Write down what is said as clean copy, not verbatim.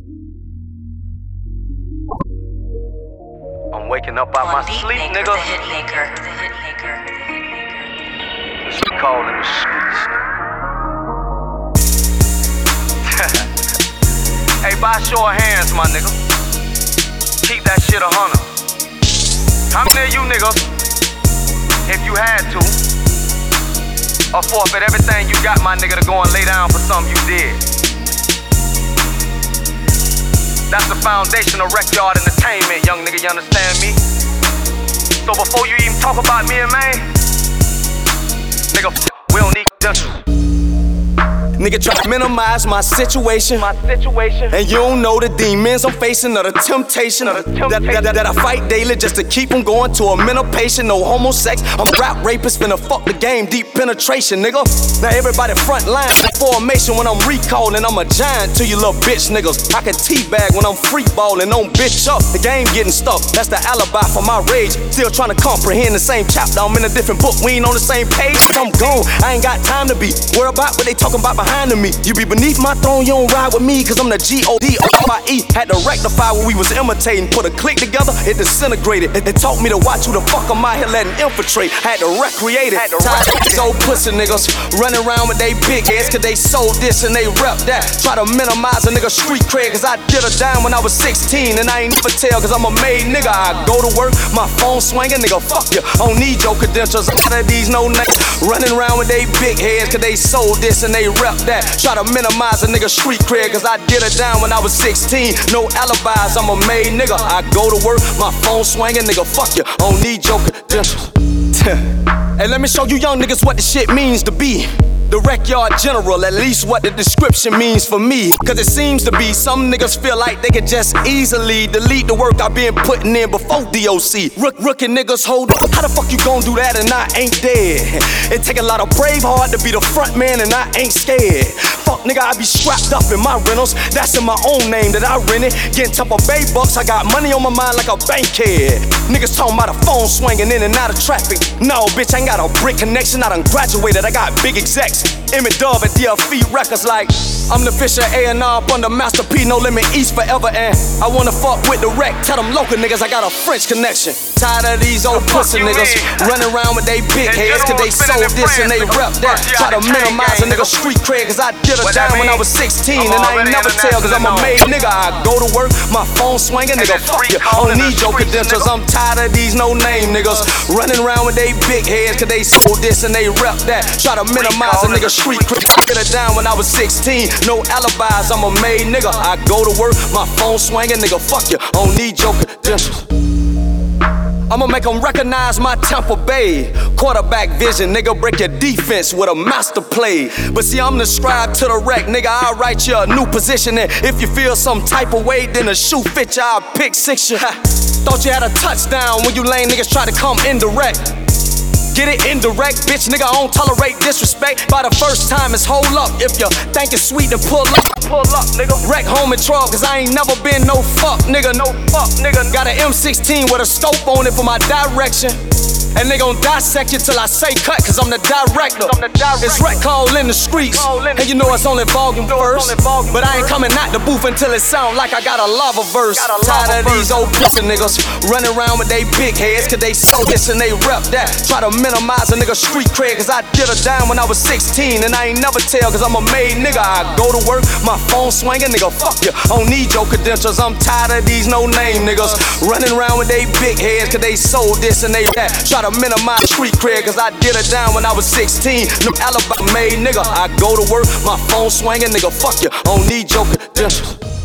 I'm waking up out my sleep, nigga. It's cold in the streets. Hey, by show of hands, my nigga. Keep that shit 100. How many of you niggas, if you had to, or forfeit everything you got, my nigga, to go and lay down for something you did? That's the foundation of Rec-Yard Entertainment, young nigga, you understand me? So before you even talk about me and man, nigga, we don't need credentials. Nigga try to minimize my situation. And you don't know the demons I'm facing or the temptation that I fight daily just to keep them going to a mental patient. No homo sex, I'm a rap rapist, finna fuck the game, deep penetration, nigga. Now everybody front line formation when I'm recalling. I'm a giant to you little bitch niggas. I can teabag when I'm free balling, on bitch up. The game getting stuck, that's the alibi for my rage. Still trying to comprehend the same chapter, I'm in a different book, we ain't on the same page. I'm gone, I ain't got time to be worried about what they talking about behind of me. You be beneath my throne, you don't ride with me, cause I'm the G-O-D-O-I-E. Had to rectify what we was imitating, put a click together, it disintegrated. It taught me to watch who the fuck I'm out here letting infiltrate. Had to recreate it. Tired of these old pussy niggas running around with they big heads, cause they sold this and they rep that. Try to minimize a nigga street cred, cause I did a dime when I was 16 and I ain't never tell, cause I'm a made nigga. I go to work, my phone swinging, nigga, fuck you. I don't need your credentials. Out of these no niggas running around with they big heads, cause they sold this and they rep that. Try to minimize a nigga street cred, cause I did it down when I was 16. No alibis, I'm a made nigga. I go to work, my phone swinging, nigga, fuck you. I don't need your credentials. Hey, let me show you young niggas what the shit means to be the Rec-Yard General, at least what the description means for me. Cause it seems to be some niggas feel like they can just easily delete the work I've been putting in before DOC. Rookie niggas hold up, how the fuck you gon' do that and I ain't dead? It take a lot of brave heart to be the front man and I ain't scared. Fuck nigga, I be strapped up in my rentals, that's in my own name that I rented. Getting top of bay bucks, I got money on my mind like a bankhead. Niggas talking about a phone swinging in and out of traffic. No, bitch, I ain't got a brick connection, I done graduated, I got big execs. Emmett Dove at DLF Records like I'm the Fisher A&R up under Master P, no limit East forever. And I wanna fuck with the Rec, tell them local niggas I got a French connection. Tired of these old pussy niggas running around with they big heads, cause they sold this and they rep that. Try to minimize a nigga street cred, cause I did a dime when I was 16 and I ain't never tell, cause I'm a made nigga. I go to work, my phone swinging, nigga, fuck you. I don't need your credentials, I'm tired of these no name niggas running around with they big heads, cause they sold this and they rep that. Try to minimize a nigga street cred, did it down when I was 16. No alibis, I'm a made nigga. I go to work, my phone swinging, nigga, fuck you. I don't need your credentials. I'ma make them recognize my Tampa Bay quarterback vision, nigga, break your defense with a master play. But see, I'm the scribe to the Rec, nigga, I'll write you a new position. And if you feel some type of way, then the shoe fit you, I'll pick six you. Thought you had a touchdown when you lame niggas try to come indirect. Get it indirect, bitch, nigga, I don't tolerate disrespect. By the first time, it's hold up. If you think it's sweet, then pull up, nigga. Rec home and trouble, cause I ain't never been no fuck, nigga. Got an M16 with a scope on it for my direction. And they gon' dissect you till I say cut, cause I'm the director. It's Rec Call in the streets, and you know it's only volume first. But I ain't coming out the booth until it sound like I got a lava verse. Tired of these old pussy niggas running around with they big heads, cause they sold this and they rep that. Try to minimize a nigga street cred, cause I did a dime when I was 16 and I ain't never tell, cause I'm a made nigga. I go to work, my phone swinging, nigga, fuck you. I don't need your credentials, I'm tired of these no name niggas running around with they big heads, cause they sold this and they that. Try to minimize street cred, cause I did it down when I was 16. No alibi made nigga. I go to work, my phone swinging, nigga, fuck you. I don't need your credentials.